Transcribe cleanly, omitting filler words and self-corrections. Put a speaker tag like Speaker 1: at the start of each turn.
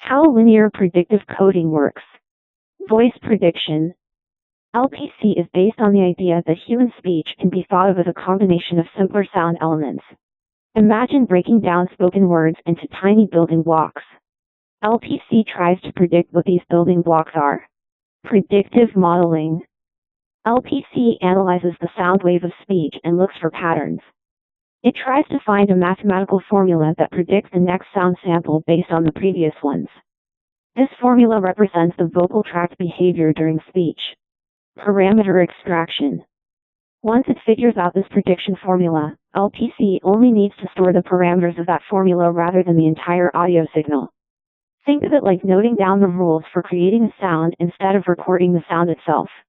Speaker 1: How linear predictive coding works. Voice prediction. LPC is based on the idea that human speech can be thought of as a combination of simpler sound elements. Imagine breaking down spoken words into tiny building blocks. LPC tries to predict what these building blocks are. Predictive modeling. LPC analyzes the sound wave of speech and looks for patterns. It tries to find a mathematical formula that predicts the next sound sample based on the previous ones. This formula represents the vocal tract behavior during speech. Parameter extraction. Once it figures out this prediction formula, LPC only needs to store the parameters of that formula rather than the entire audio signal. Think of it like noting down the rules for creating a sound instead of recording the sound itself.